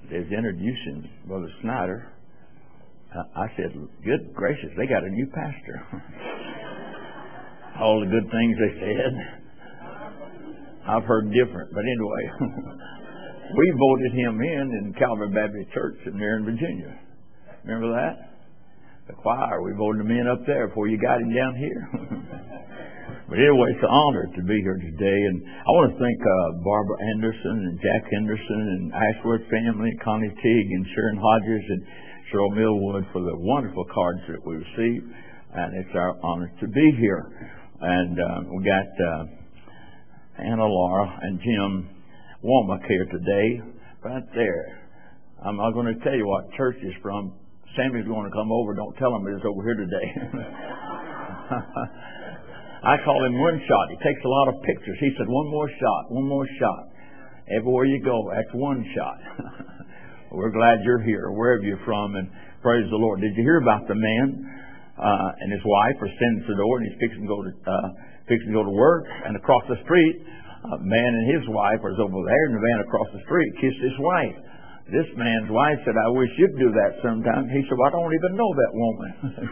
They was introducing Brother Snyder. I said, good gracious, they got a new pastor. All the good things they said. I've heard different, but anyway. We voted him in Calvary Baptist Church in there in Virginia. Remember that? The choir, we voted him in up there before you got him down here. But anyway, it's an honor to be here today. And I want to thank Barbara Anderson and Jack Henderson and Ashworth family, Connie Teague and Sharon Hodges and Cheryl Millwood for the wonderful cards that we received. And it's our honor to be here. And we got Anna Laura and Jim Womack here today, right there. I'm not going to tell you what church he's from. Sammy's going to come over. Don't tell him it's over here today. I call him One Shot. He takes a lot of pictures. He said, one more shot, one more shot. Everywhere you go, that's one shot. We're glad you're here, wherever you're from, and praise the Lord. Did you hear about the man and his wife are standing at the door, and he's fixing to go to work, and across the street, a man and his wife was over there, and the man across the street kissed his wife. This man's wife said, I wish you'd do that sometime. He said, well, I don't even know that woman.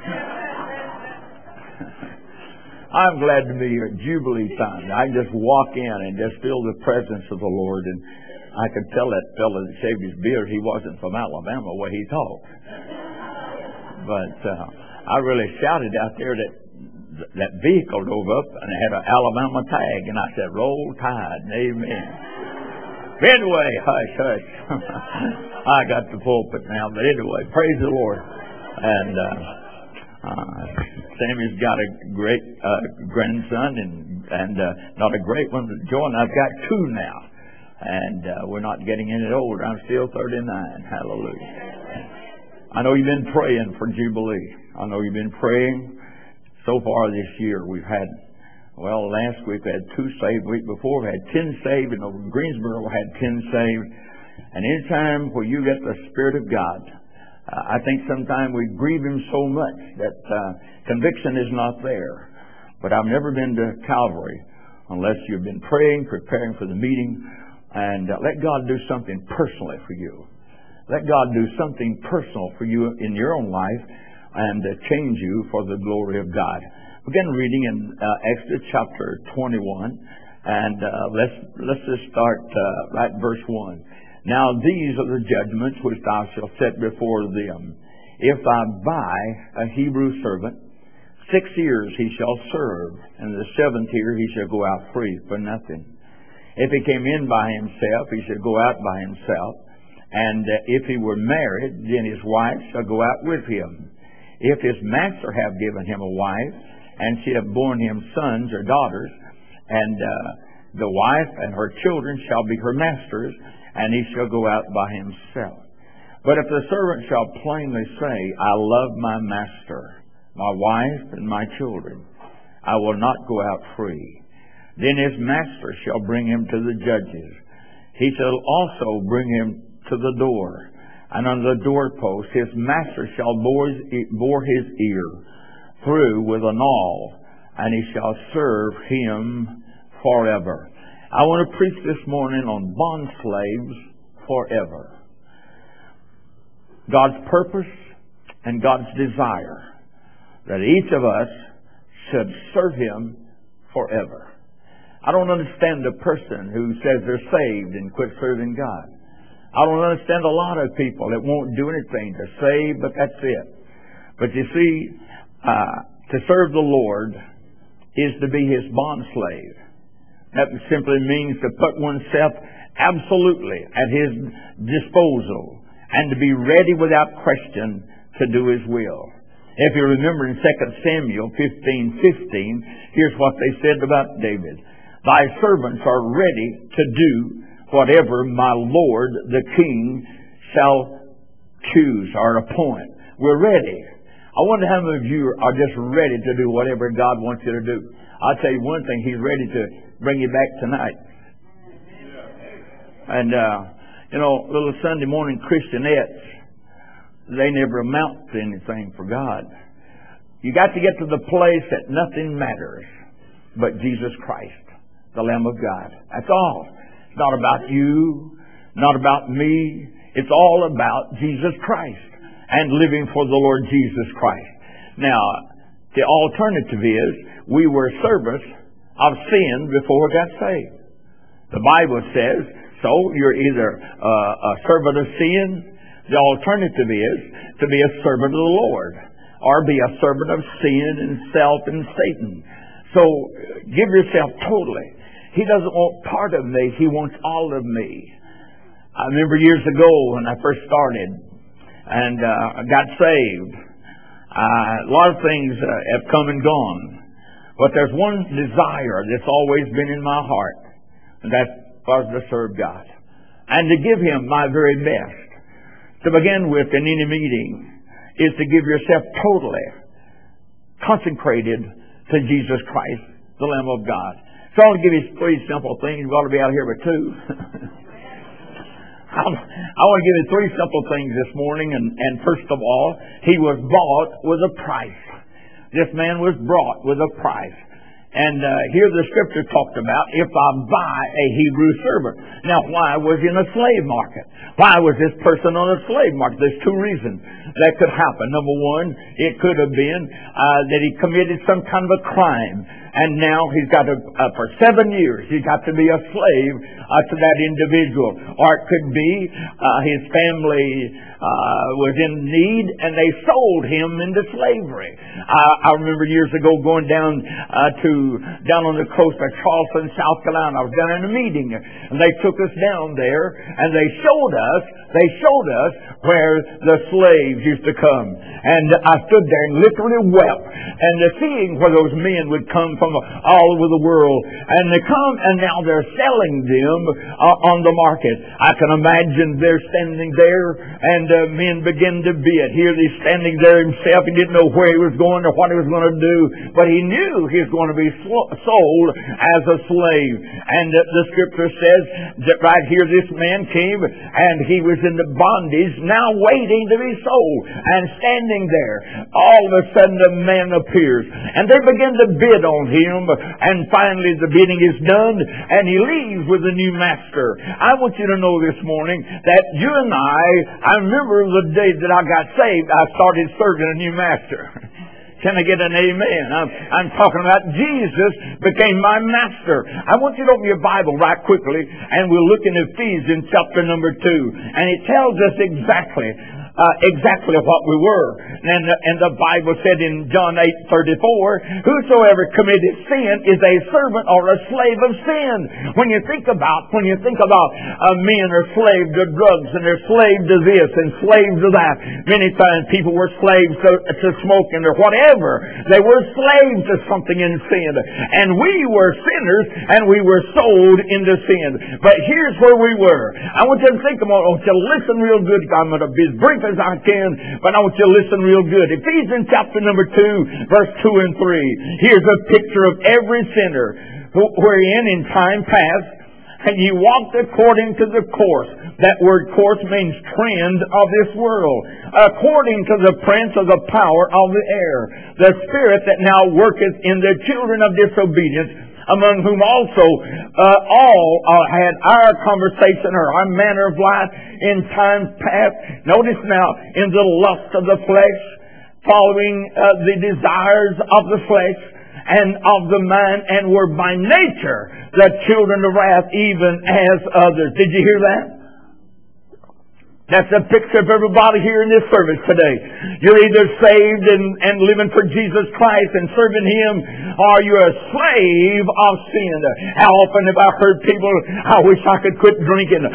I'm glad to be here at Jubilee time. I can just walk in and just feel the presence of the Lord. And I could tell that fellow that shaved his beard, he wasn't from Alabama the way he talked. But I really shouted out there that vehicle drove up and it had an Alabama tag. And I said, roll tide and amen. Anyway, hush, hush. I got the pulpit now, but anyway, praise the Lord. And Sammy's got a great grandson, and not a great one, but Joy and I've got two now. And we're not getting any older. I'm still 39. Hallelujah. I know you've been praying for Jubilee. I know you've been praying. So far this year, we've had, well, last week we had 2 saved. Week before we had 10 saved. And over in Greensboro we had 10 saved. And anytime where you get the Spirit of God, I think sometimes we grieve Him so much that conviction is not there. But I've never been to Calvary unless you've been praying, preparing for the meeting, and let God do something personally for you. Let God do something personal for you in your own life and change you for the glory of God. Begin reading in Exodus chapter 21, and let's just start right verse 1. Now these are the judgments which thou shalt set before them. If thou buy a Hebrew servant, 6 years he shall serve, and the 7th year he shall go out free for nothing. If he came in by himself, he shall go out by himself. And if he were married, then his wife shall go out with him. If his master have given him a wife, and she have borne him sons or daughters, and the wife and her children shall be her master's, and he shall go out by himself. But if the servant shall plainly say, I love my master, my wife, and my children, I will not go out free, then his master shall bring him to the judges. He shall also bring him to the door, and on the doorpost his master shall bore his ear through with an awl, and he shall serve him forever. I want to preach this morning on bond slaves forever. God's purpose and God's desire that each of us should serve Him forever. I don't understand the person who says they're saved and quit serving God. I don't understand a lot of people that won't do anything. They're saved, but that's it. But you see, to serve the Lord is to be His bond slave. That simply means to put oneself absolutely at His disposal and to be ready without question to do His will. If you remember in 2 Samuel 15:15, here's what they said about David. Thy servants are ready to do whatever my Lord the King shall choose or appoint. We're ready. I wonder how many of you are just ready to do whatever God wants you to do. I'll tell you one thing, He's ready to bring you back tonight. And, little Sunday morning Christianettes, they never amount to anything for God. You got to get to the place that nothing matters but Jesus Christ, the Lamb of God. That's all. It's not about you, not about me. It's all about Jesus Christ and living for the Lord Jesus Christ. Now, the alternative is we were servants of sin before we got saved. The Bible says, so you're either a servant of sin. The alternative is to be a servant of the Lord, or be a servant of sin and self and Satan. So give yourself totally. He doesn't want part of me. He wants all of me. I remember years ago when I first started and got saved. A lot of things have come and gone. But there's one desire that's always been in my heart. And that was to serve God. And to give Him my very best. To begin with in any meeting is to give yourself totally consecrated to Jesus Christ, the Lamb of God. So I'll give you three simple things. We ought to be out here with two. I want to give you three simple things this morning. And first of all, He was bought with a price. This man was bought with a price. And here the Scripture talked about, if I buy a Hebrew servant. Now, why was he in a slave market? Why was this person on a slave market? There's two reasons that could happen. Number one, it could have been that he committed some kind of a crime. And now he's got to, for 7 years, he's got to be a slave to that individual. Or it could be his family was in need and they sold him into slavery. I remember years ago going down on the coast of Charleston, South Carolina. I was down in a meeting and they took us down there and they showed us where the slaves used to come. And I stood there and literally wept. And seeing where those men would come from all over the world. And they come and now they're selling them on the market. I can imagine they're standing there and men begin to bid. Here he's standing there himself. He didn't know where he was going or what he was going to do. But he knew he was going to be sold as a slave. And the Scripture says that right here this man came and he was in the bondage, now waiting to be sold. And standing there, all of a sudden a man appears. And they begin to bid on him. And finally the bidding is done. And he leaves with a new master. I want you to know this morning that you and I remember the day that I got saved, I started serving a new master. Can I get an amen? I'm talking about Jesus became my master. I want you to open your Bible right quickly and we'll look in Ephesians chapter number 2. And it tells us exactly what we were. And the Bible said in John 8:34, whosoever committed sin is a servant or a slave of sin. When you think about men are slaves to drugs and they're slaves to this and slaves to that. Many times people were slaves to smoking or whatever. They were slaves to something in sin. And we were sinners and we were sold into sin. But here's where we were. I want you to think about it. I want you to listen real good. I'm going to be as brief as I can, but I want you to listen real good. Ephesians chapter number 2, verse 2 and 3. Here's a picture of every sinner wherein in time past, and ye walked according to the course. That word course means trend of this world. According to the prince of the power of the air. The spirit that now worketh in the children of disobedience, among whom also all had our conversation or our manner of life in times past. Notice now, in the lust of the flesh, following the desires of the flesh and of the mind, and were by nature the children of wrath, even as others. Did you hear that? That's a picture of everybody here in this service today. You're either saved and living for Jesus Christ and serving Him, or you're a slave of sin. How often have I heard people, I wish I could quit drinking.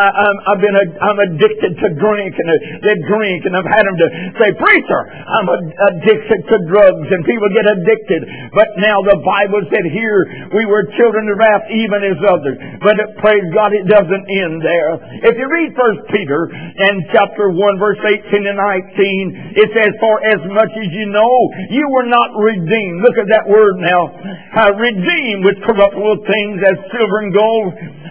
I'm addicted to drink, and they drink, and I've had them to say, preacher, I'm addicted to drugs, and people get addicted. But now the Bible said here, we were children of wrath even as others. But praise God, it doesn't end there. If you read 1 Peter, and chapter 1, verse 18 and 19, it says, for as much as you know, you were not redeemed. Look at that word now. Redeemed with corruptible things as silver and gold.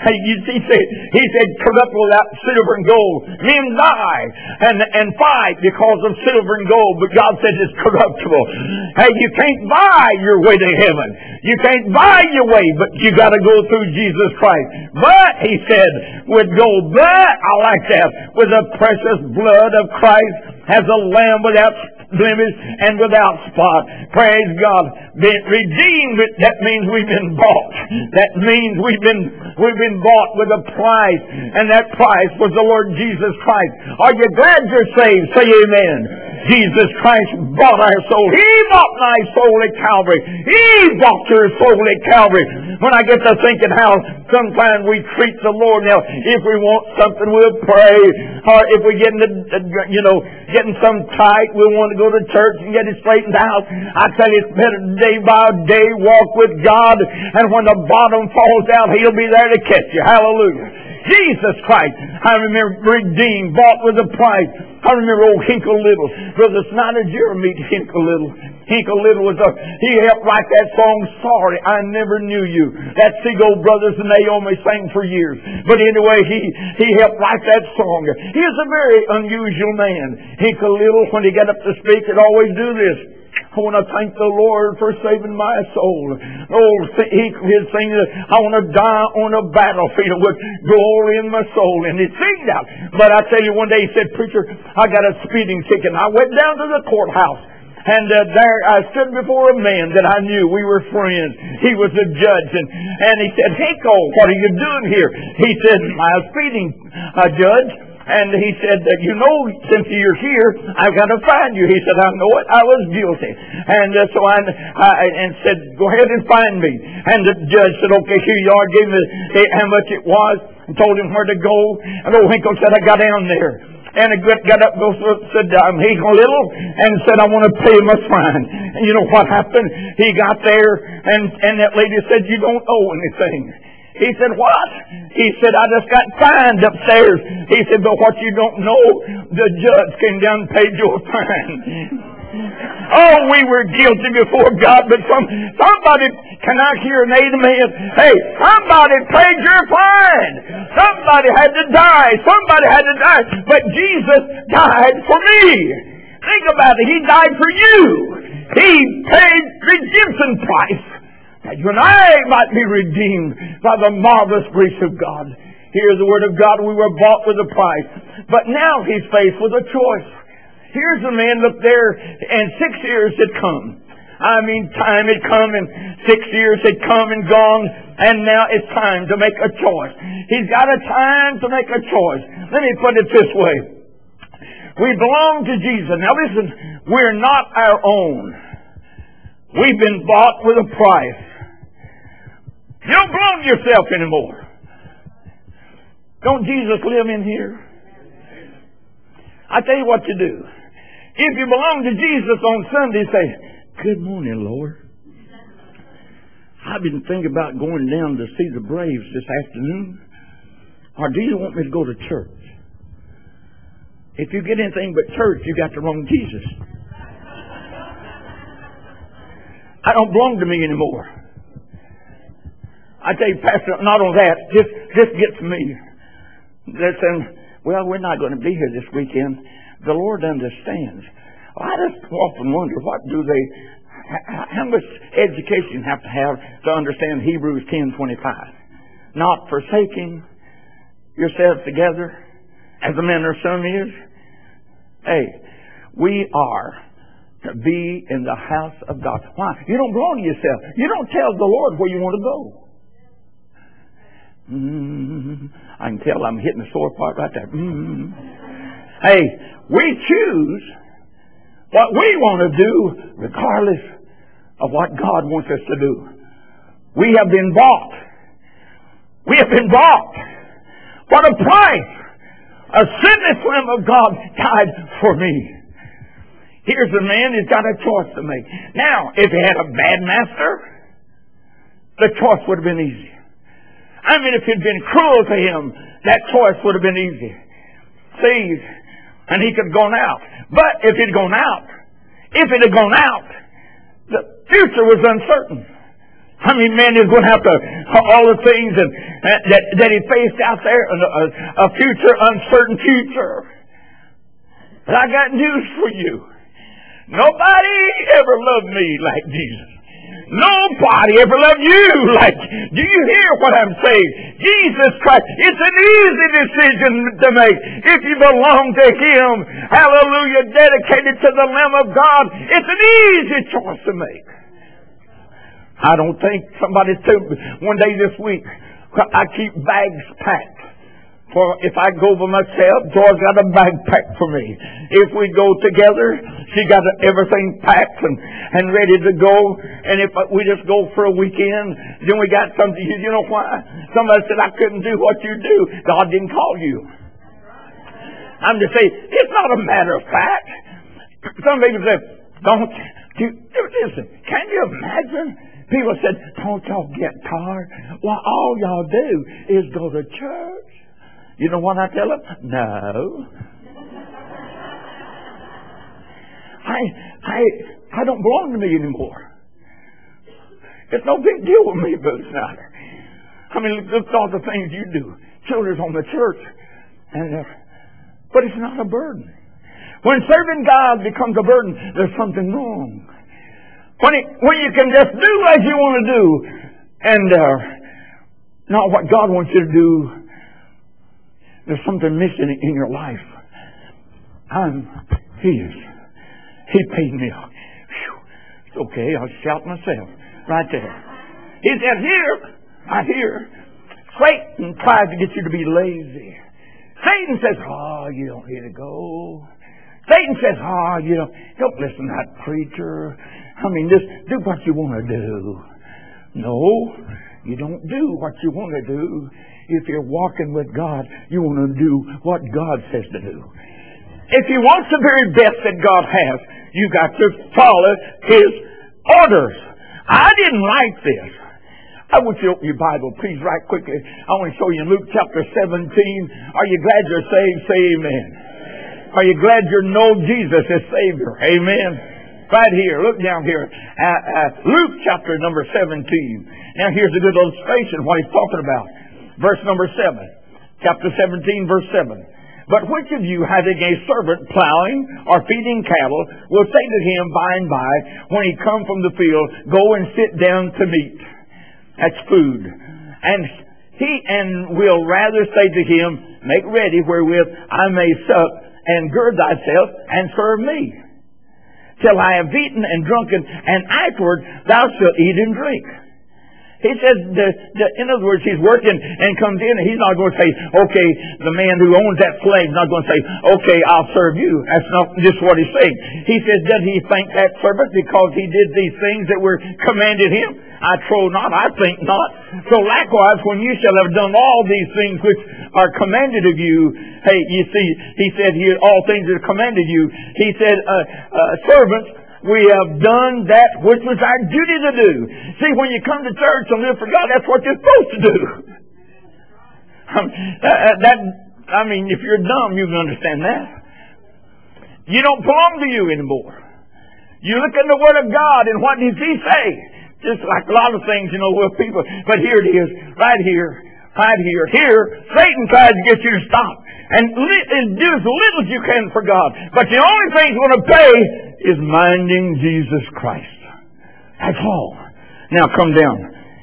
He said corruptible silver and gold. Men die and fight because of silver and gold, but God said it's corruptible. Hey, you can't buy your way to heaven. You can't buy your way, but you got to go through Jesus Christ. But, he said, with gold, but, I like that, with the precious blood of Christ as a lamb without blemish and without spot. Praise God. Been redeemed, that means we've been bought. That means we've been bought with a price, and that price was the Lord Jesus Christ. Are you glad you're saved? Say amen. Jesus Christ bought our soul. He bought my soul at Calvary. He bought your soul at Calvary. When I get to thinking how sometimes we treat the Lord now, if we want something, we'll pray. Or if we get getting some tight, we want to go to church and get it straightened out. I tell you, it's better day by day walk with God. And when the bottom falls out, He'll be there to catch you. Hallelujah. Jesus Christ, I remember, redeemed, bought with a price. I remember old Hinkle Little. Brother Snyder, did you ever meet Hinkle Little? Hinkle Little he helped write that song, Sorry I Never Knew You. That Seagull Brothers and Naomi sang for years. But anyway, he helped write that song. He was a very unusual man. Hinkle Little, when he got up to speak, would always do this. I want to thank the Lord for saving my soul. Oh, he'd sing, I want to die on a battlefield with glory in my soul. And he'd sing that. But I tell you, one day he said, Preacher, I got a speeding ticket. I went down to the courthouse. And there I stood before a man that I knew. We were friends. He was a judge. And he said, Hinkle, what are you doing here? He said, I'm speeding, Judge. And he said, since you're here, I've got to find you. He said, I know it. I was guilty. And so I said, go ahead and find me. And the judge said, okay, here you are. Gave me how much it was and told him where to go. And old Hinkle said, I got down there. And I got up, said, I'm Hinkle Little, and said, I want to pay my fine. And you know what happened? He got there, and that lady said, you don't owe anything. He said, what? He said, I just got fined upstairs. He said, but what you don't know, the judge came down and paid your fine. Oh, we were guilty before God, but somebody, can I hear an amen? Hey, somebody paid your fine. Somebody had to die. Somebody had to die. But Jesus died for me. Think about it. He died for you. He paid redemption price. That you and I might be redeemed by the marvelous grace of God. Here's the word of God. We were bought with a price. But now he's faced with a choice. Here's a man up there, and 6 years had come. I mean, time had come, and 6 years had come and gone, and now it's time to make a choice. He's got a time to make a choice. Let me put it this way. We belong to Jesus. Now listen, we're not our own. We've been bought with a price. You don't belong to yourself anymore. Don't Jesus live in here? I tell you what to do. If you belong to Jesus on Sunday, say, good morning, Lord. I've been thinking about going down to see the Braves this afternoon. Or do you want me to go to church? If you get anything but church, you got the wrong Jesus. I don't belong to me anymore. I tell you, Pastor, not on that. This gets me. They're saying, well, we're not going to be here this weekend. The Lord understands. Well, I just often wonder, how much education you have to understand Hebrews 10:25? Not forsaking yourselves together as a man or son is. Hey, we are to be in the house of God. Why? You don't belong to yourself. You don't tell the Lord where you want to go. I can tell I'm hitting the sore part right there. Hey, we choose what we want to do regardless of what God wants us to do. We have been bought. We have been bought. What a price! A sinless Lamb of God died for me. Here's a man who's got a choice to make. Now, if he had a bad master, the choice would have been easy. I mean, if he'd been cruel to him, that choice would have been easy. See, and he could have gone out. But if it had gone out, the future was uncertain. I mean, man is going to have to, all the things that he faced out there, a future, uncertain future. But I got news for you. Nobody ever loved me like Jesus. Nobody ever loved you like. Do you hear what I'm saying? Jesus Christ. It's an easy decision to make. If you belong to Him, hallelujah, dedicated to the Lamb of God, it's an easy choice to make. I don't think somebody told me one day this week, I keep bags packed. For if I go by myself, Joy's got a bag packed for me. If we go together, she got everything packed and ready to go. And if we just go for a weekend, then we got something. You know why? Somebody said, I couldn't do what you do. God didn't call you. I'm just saying, it's not a matter of fact. Some people say, listen, can you imagine? People said, don't y'all get tired? Well, all y'all do is go to church. You know what I tell them? No. I don't belong to me anymore. It's no big deal with me, Brother Snyder. I mean, look at all the things you do. Children's on the church. But it's not a burden. When serving God becomes a burden, there's something wrong. When you can just do as you want to do and not what God wants you to do, there's something missing in your life. I'm His. He paid me off. It's okay. I'll shout myself right there. He said, here, Satan tries to get you to be lazy. Satan says, you don't need to go. Satan says, you don't listen to that preacher. I mean, just do what you want to do. No, you don't do what you want to do. If you're walking with God, you want to do what God says to do. If you want the very best that God has, you got to follow His orders. I didn't like this. I want you to open your Bible, please, right quickly. I want to show you in Luke chapter 17. Are you glad you're saved? Say amen. Are you glad you know Jesus as Savior? Amen. Right here, look down here. Luke chapter number 17. Now here's a good illustration of what he's talking about. Verse number 7. Chapter 17, verse 7. But which of you, having a servant plowing or feeding cattle, will say to him by and by, when he come from the field, go and sit down to meat? That's food. And he will rather say to him, make ready wherewith I may sup, and gird thyself, and serve me, till I have eaten and drunken, and afterward thou shalt eat and drink. He says, in other words, he's working and comes in, and he's not going to say, okay, the man who owns that slave is not going to say, okay, I'll serve you. That's not just what he's saying. He says, does he thank that servant because he did these things that were commanded him? I trow not, I think not. So likewise, when you shall have done all these things which are commanded of you, hey, you see, he said here, all things that are commanded you. He said, servants, we have done that which was our duty to do. See, when you come to church and live for God, that's what you're supposed to do. If you're dumb, you can understand that. You don't belong to you anymore. You look in the Word of God, and what does He say? Just like a lot of things, with people. But here it is, right here. Here, Satan tries to get you to stop. And do as little as you can for God. But the only thing you want to pay is minding Jesus Christ. That's all. Now come down.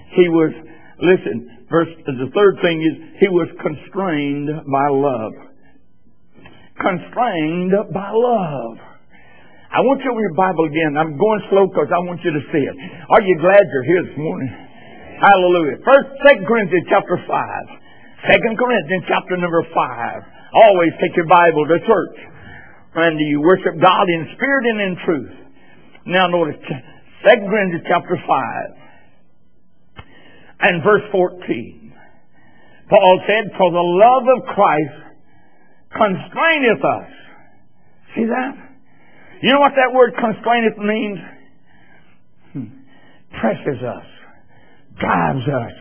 The third thing is, he was constrained by love. Constrained by love. I want you to open your Bible again. I'm going slow because I want you to see it. Are you glad you're here this morning? Hallelujah. 2 Corinthians chapter 5. 2 Corinthians chapter number 5. Always take your Bible to church. And you worship God in spirit and in truth. Now notice 2 Corinthians chapter 5 and verse 14. Paul said, for the love of Christ constraineth us. See that? You know what that word constraineth means? Presses us. Drives us,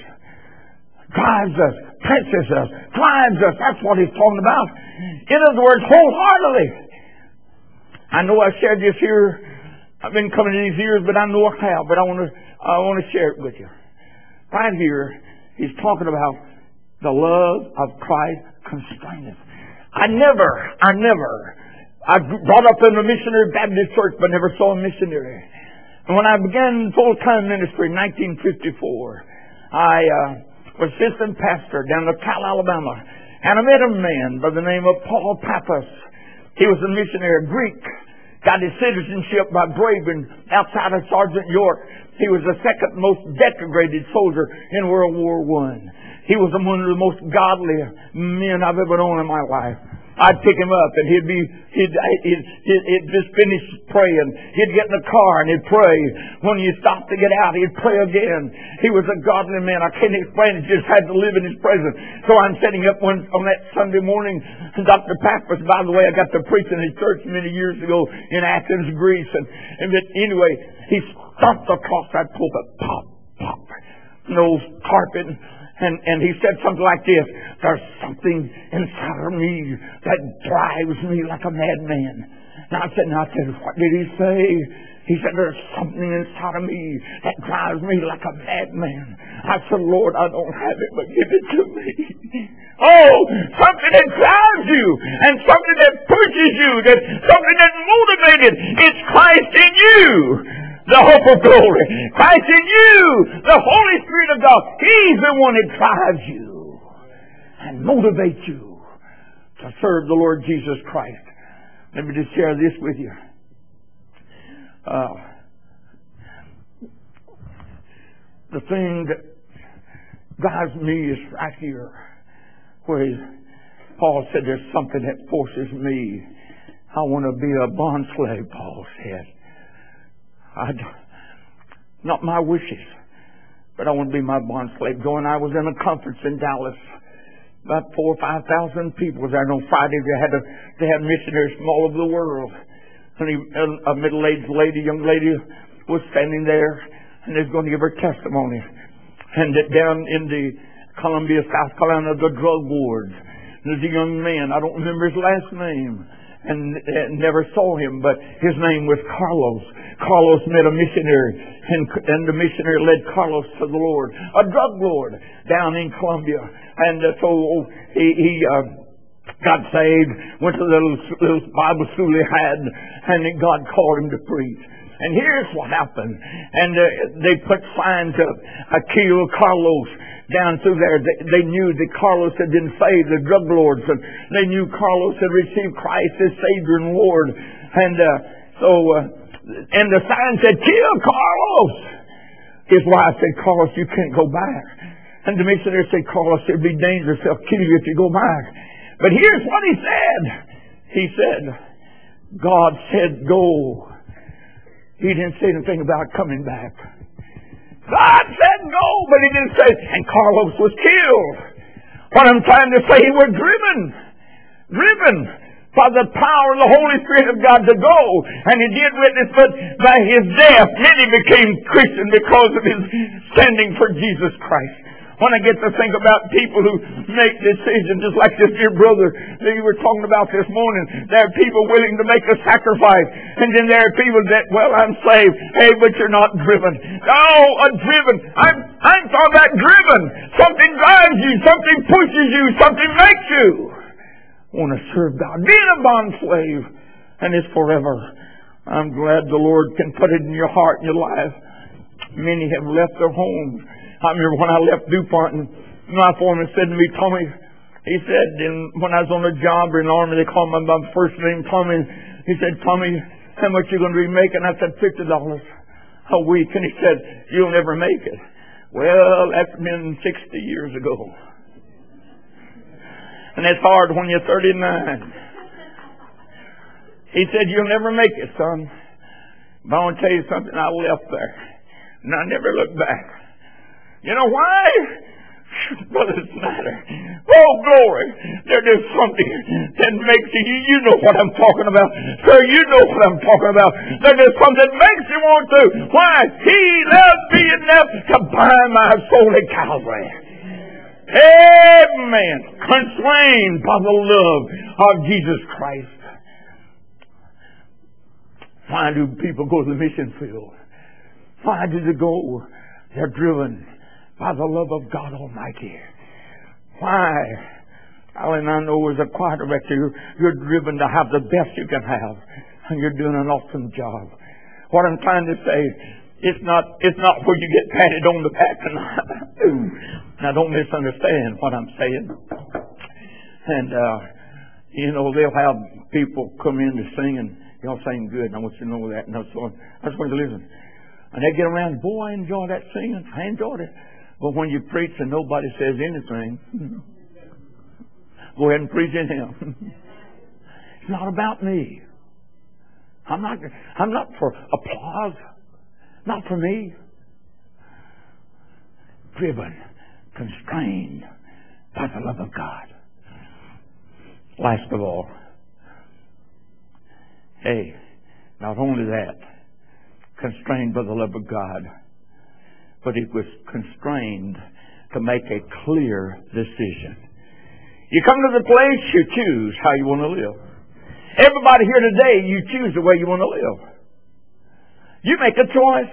presses us, drives us. That's what he's talking about. In other words, wholeheartedly. I know I shared this here. I've been coming to these years, but I know I have. But I want to share it with you. Right here, he's talking about the love of Christ constraineth. I brought up in a missionary Baptist church, but never saw a missionary. And when I began full-time ministry in 1954, I was assistant pastor down in Cal, Alabama. And I met a man by the name of Paul Pappas. He was a missionary, Greek. Got his citizenship by braving outside of Sergeant York. He was the second most decorated soldier in World War I. He was one of the most godly men I've ever known in my life. I'd pick him up and he'd just finish praying. He'd get in the car and he'd pray. When you stopped to get out, he'd pray again. He was a godly man. I can't explain it. Just had to live in his presence. So I'm setting up on that Sunday morning. Dr. Pappas, by the way, I got to preach in his church many years ago in Athens, Greece. And anyway, he stomped across that pulpit. Pop, pop. No carpet. And he said something like this: there's something inside of me that drives me like a madman. And I said, what did he say? He said, there's something inside of me that drives me like a madman. I said, Lord, I don't have it, but give it to me. Oh, something that drives you and something that pushes you, that something that motivated. It's Christ in you, the hope of glory. Christ in you, the Holy Spirit of God. He's the one that drives you and motivates you to serve the Lord Jesus Christ. Let me just share this with you. The thing that drives me is right here, where Paul said there's something that forces me. I want to be a bond slave, Paul said. Not my wishes, but I want to be my bond slave. I was in a conference in Dallas. About 4,000 or 5,000 people was there. On Friday they had missionaries from all over the world. And a middle-aged lady, young lady, was standing there, and they was going to give her testimony. And down in the Columbia, South Carolina, the drug wards, there's a young man. I don't remember his last name, and never saw him, but his name was Carlos. Carlos met a missionary, and the missionary led Carlos to the Lord, a drug lord down in Columbia. And so he got saved, went to the little Bible school he had, and then God called him to preach. And here's what happened. And they put signs up, kill Carlos, down through there. They knew that Carlos had been saved, the drug lords, and they knew Carlos had received Christ as Savior and Lord. And and the sign said, kill Carlos. His wife said, Carlos, you can't go back. And the missionary said, Carlos, it'd be dangerous. They'll kill you if you go back. But here's what he said. He said, God said go. He didn't say anything about coming back. God said go, but he didn't say, and Carlos was killed. What I'm trying to say, he was driven by the power of the Holy Spirit of God to go. And he did witness, but by his death, many became Christian because of his standing for Jesus Christ. When I get to think about people who make decisions, just like this dear brother that you were talking about this morning, there are people willing to make a sacrifice. And then there are people that, well, I'm saved. Hey, but you're not driven. Oh, driven. I'm talking about driven. Something drives you. Something pushes you. Something makes you want to serve God. Being a bond slave. And it's forever. I'm glad the Lord can put it in your heart and your life. Many have left their homes. I remember when I left DuPont, and my foreman said to me, Tommy, he said, when I was on a job or in the Army, they called my first name Tommy. He said, Tommy, how much you going to be making? I said, $50 a week. And he said, you'll never make it. Well, that's been 60 years ago. And it's hard when you're 39. He said, you'll never make it, son. But I want to tell you something, I left there. And I never looked back. You know why? What does it matter? Oh, glory. There's something that makes you know what I'm talking about. Sir, you know what I'm talking about. There's something that makes you want to. Why? He loved me enough to buy my soul at Calvary. Amen. Constrained by the love of Jesus Christ. Why do people go to the mission field? Why do they go? They're driven by the love of God Almighty. Why? Alan, I know as a choir director, you're driven to have the best you can have. And you're doing an awesome job. What I'm trying to say, it's not where you get patted on the back tonight. Now don't misunderstand what I'm saying. And they'll have people come in to sing, and y'all sing good, and I want you to know that, and so on. I just want you to listen. And they get around, boy, I enjoy that singing. I enjoyed it. But when you preach and nobody says anything, go ahead and preach in Him. It's not about me. I'm not for applause. Not for me. Driven, constrained by the love of God. Last of all, hey, not only that, constrained by the love of God, but He was constrained to make a clear decision. You come to the place, you choose how you want to live. Everybody here today, you choose the way you want to live. You make a choice.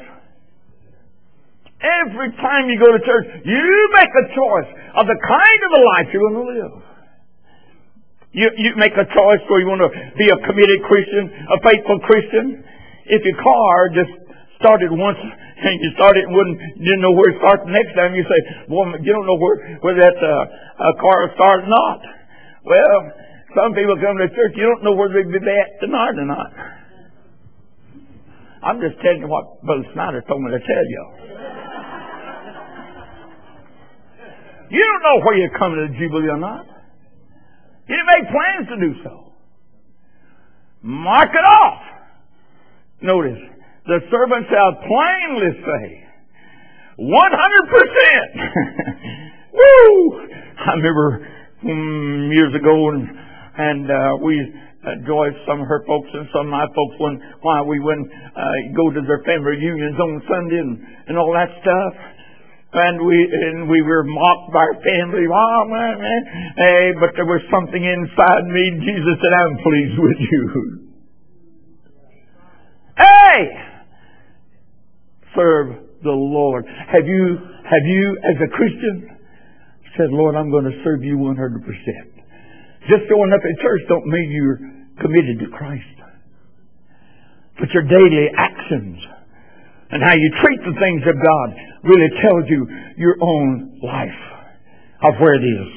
Every time you go to church, you make a choice of the kind of a life you want to live. You make a choice where you want to be a committed Christian, a faithful Christian. If your car just started once and you started and didn't know where to start the next time, you say, well, you don't know where that car will start or not. Well, some people come to church, you don't know where they'll be at tonight or not. I'm just telling you what Brother Snyder told me to tell you. You don't know where you're coming to the Jubilee or not. You didn't make plans to do so. Mark it off. Notice, the servant shall plainly say, 100%. Woo! I remember years ago, and we enjoyed some of her folks and some of my folks why we wouldn't go to their family reunions on Sunday and all that stuff. And we were mocked by our family. Oh, man. Hey, but there was something inside me. Jesus said, I'm pleased with you. Hey! Serve the Lord. Have you as a Christian said, Lord, I'm going to serve you 100%. Just showing up at church don't mean you're committed to Christ. But your daily actions and how you treat the things of God really tells you your own life of where it is.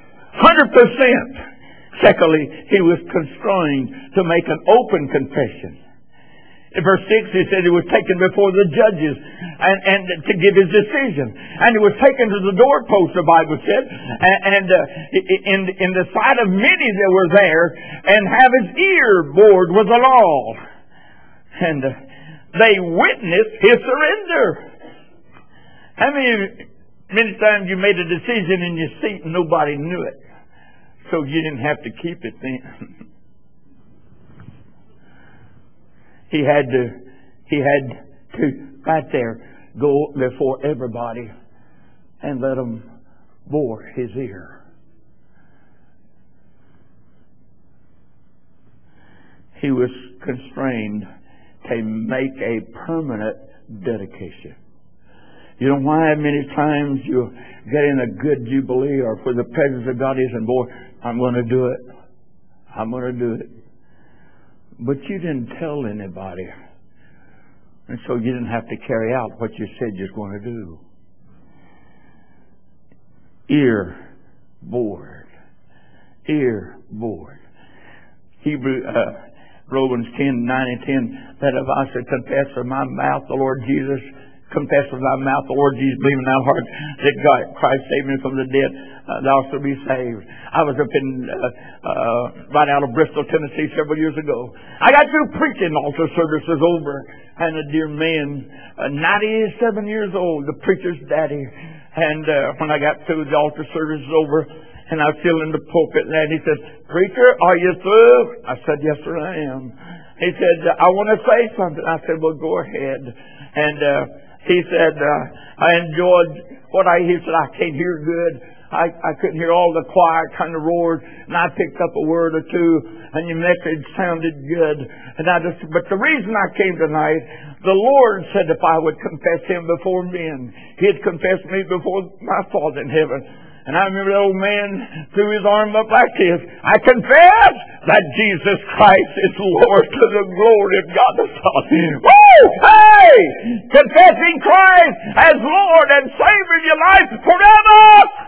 100%. Secondly, he was constrained to make an open confession. In verse 6, he said he was taken before the judges and to give his decision. And he was taken to the doorpost, the Bible said, and in the sight of many that were there, and have his ear bored with the law. And they witnessed his surrender. How many times you made a decision in your seat and nobody knew it, so you didn't have to keep it then? He had to right there go before everybody and let them bore his ear. He was constrained to make a permanent dedication. You know why many times you get in a good jubilee or where the presence of God is, and boy, I'm going to do it. I'm going to do it. But you didn't tell anybody. And so you didn't have to carry out what you said you were going to do. Ear bored. Ear bored. Romans 10:9 and 10, that if I should confess with my mouth the Lord Jesus, confess with thy mouth the Lord Jesus, believe in thy heart that God, Christ saved me from the dead, thou shalt be saved. I was up in right out of Bristol, Tennessee several years ago. I got through preaching, altar service was over, and a dear man, 97 years old, the preacher's daddy. And when I got through, the altar service was over, and I was still in the pulpit, and he said, "Preacher, are you through?" I said, "Yes, sir, I am." He said, "I want to say something." I said, "Well, go ahead." And he said, "I enjoyed what I hear." He said, "I can't hear good. I couldn't hear all the choir kind of roared, and I picked up a word or two, and your message sounded good. But the reason I came tonight, the Lord said if I would confess Him before men, He'd confess me before my Father in heaven." And I remember the old man threw his arm up like this. "I confess that Jesus Christ is Lord to the glory of God the Son. Woo! Hey! Confessing Christ as Lord and Savior in your life forever!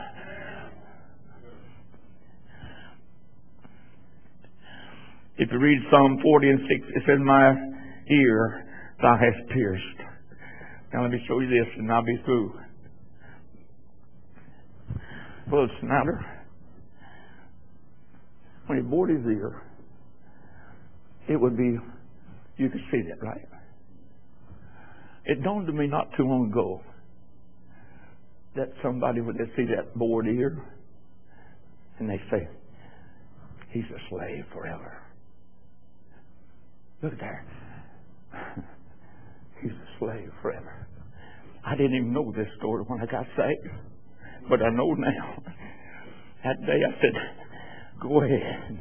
If you read Psalm 40 and 6, it says, my ear thou hast pierced. Now let me show you this and I'll be through. Well, Snyder, when he bored his ear, it would be, you could see that, right? It dawned on me not too long ago that somebody would see that bored ear and they say, he's a slave forever. Look there. He's a slave forever. I didn't even know this story when I got saved, but I know now. That day I said, go ahead.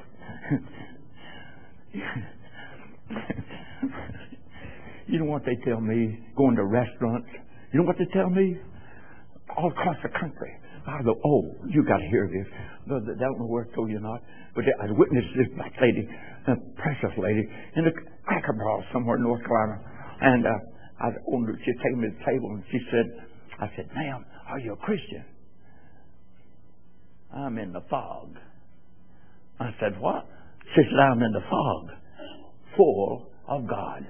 You know what they tell me going to restaurants? You know what they tell me? All across the country. I go, oh, you got to hear this. No, I don't know where I told you or not, but I witnessed this black lady, a precious lady, in the Cracker Barrel somewhere in North Carolina. And she came to the table and she said, I said, ma'am, are you a Christian? I'm in the fog. I said, what? She said, I'm in the fog, full of God.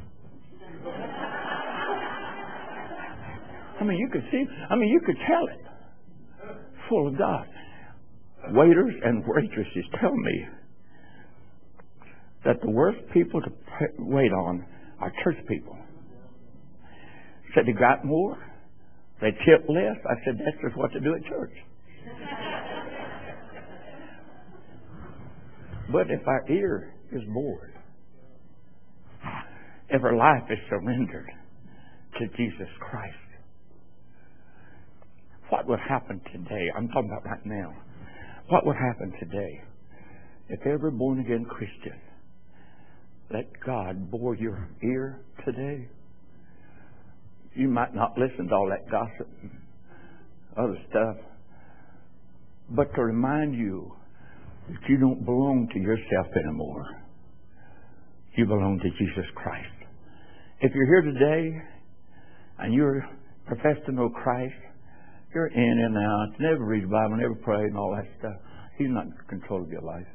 You could see, you could tell it. Full of God. Waiters and waitresses tell me that the worst people to wait on are church people. Said they got more, they tip less. I said, that's just what to do at church. But if our ear is bored, if our life is surrendered to Jesus Christ, what would happen today? I'm talking about right now. What would happen today if every born-again Christian let God bore your ear today? You might not listen to all that gossip and other stuff, but to remind you that you don't belong to yourself anymore. You belong to Jesus Christ. If you're here today and you're professed to know Christ, you're in and out, never read the Bible, never pray and all that stuff. He's not in control of your life.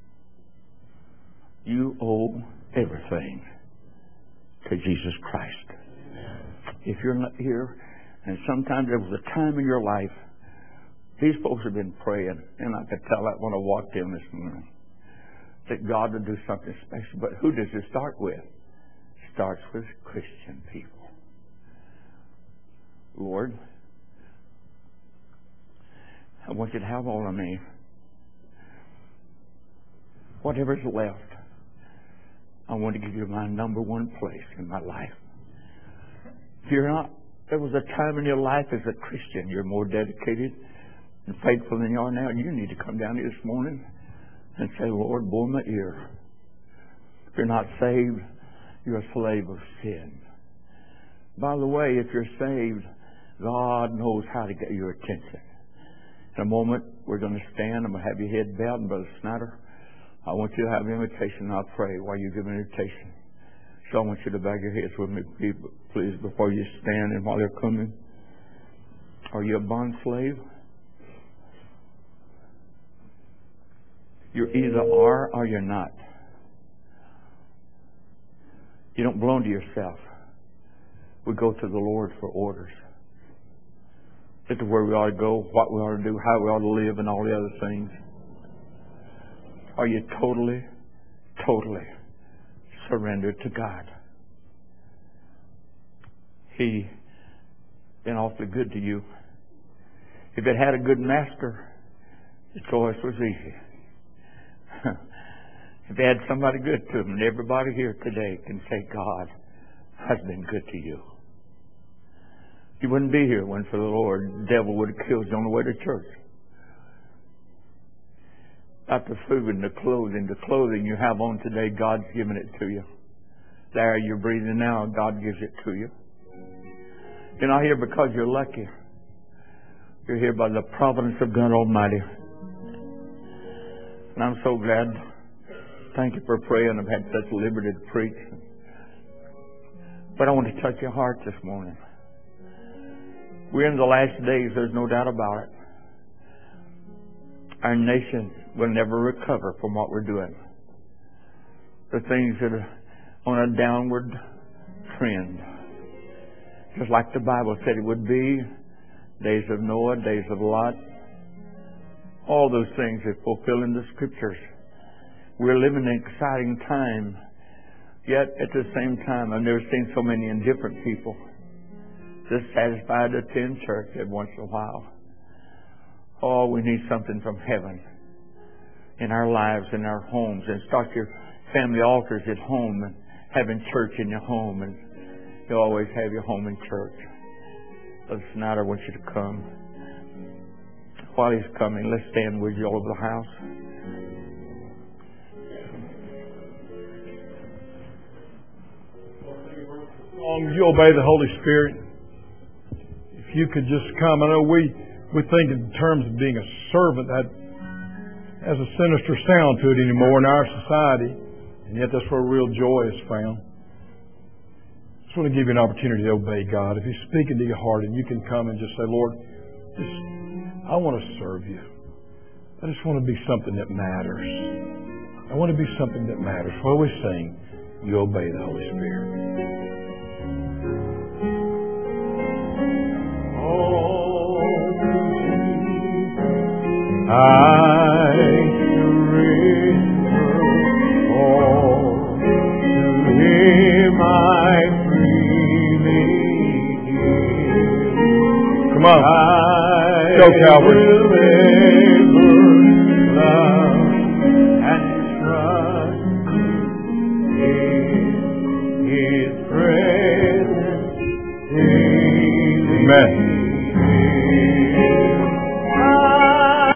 You owe everything to Jesus Christ. If you're not here, and sometimes there was a time in your life, these folks have been praying, and I could tell that when I walked in this morning, that God would do something special. But who does it start with? It starts with Christian people. Lord, I want you to have all of me. Whatever's left, I want to give you my number one place in my life. If you're not, there was a time in your life as a Christian, you're more dedicated and faithful than you are now. You need to come down here this morning and say, Lord, bore my ear. If you're not saved, you're a slave of sin. By the way, if you're saved, God knows how to get your attention. In a moment, we're going to stand. I'm going to have your head bowed. And Brother Snyder, I want you to have an invitation. I'll pray while you give an invitation. So I want you to bow your heads with me, please, before you stand and while they're coming. Are you a bond slave? You either are or you're not. You don't belong to yourself. We go to the Lord for orders. As to where we ought to go, what we ought to do, how we ought to live, and all the other things. Are you totally surrendered to God? He been awfully good to you. If it had a good master, the choice was easy. If they had somebody good to them, and everybody here today can say God has been good to you. You wouldn't be here when for the Lord, the devil would have killed you on the way to church. Not the food and the clothing you have on today, God's given it to you. The air you're breathing now, God gives it to you. You're not here because you're lucky. You're here by the providence of God Almighty. And I'm so glad Thank you for praying. I've had such liberty to preach. But I want to touch your heart this morning. We're in the last days, there's no doubt about it. Our nation will never recover from what we're doing. The things that are on a downward trend. Just like the Bible said it would be. Days of Noah, days of Lot. All those things that fulfill in the Scriptures. We're living in an exciting time. Yet at the same time, I've never seen so many indifferent people. Just satisfied to attend church every once in a while. Oh, we need something from heaven in our lives, in our homes. And start your family altars at home and having church in your home. And you always have your home in church. Brother Snyder, I want you to come. While he's coming, let's stand with you all over the house. You obey the Holy Spirit. If you could just come. I know we think in terms of being a servant. That has a sinister sound to it anymore in our society. And yet that's where real joy is found. I just want to give you an opportunity to obey God. If He's speaking to your heart and you can come and just say, Lord, I want to serve you. I just want to be something that matters. I want to be something that matters. While we sing, you obey the Holy Spirit. I surrender all to Him I freely give. Come on. Go, Calvary.